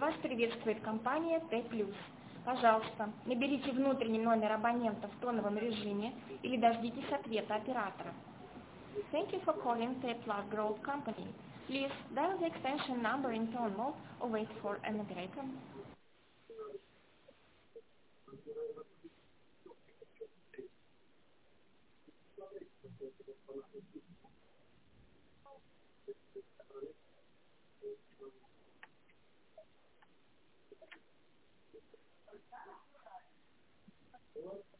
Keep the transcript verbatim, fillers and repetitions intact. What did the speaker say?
Вас приветствует компания T+. Пожалуйста, наберите внутренний номер абонента в тоновом режиме или дождитесь ответа оператора. Thank you for calling T Plus Growth Company. Please dial the extension number in tone mode or wait for an operator.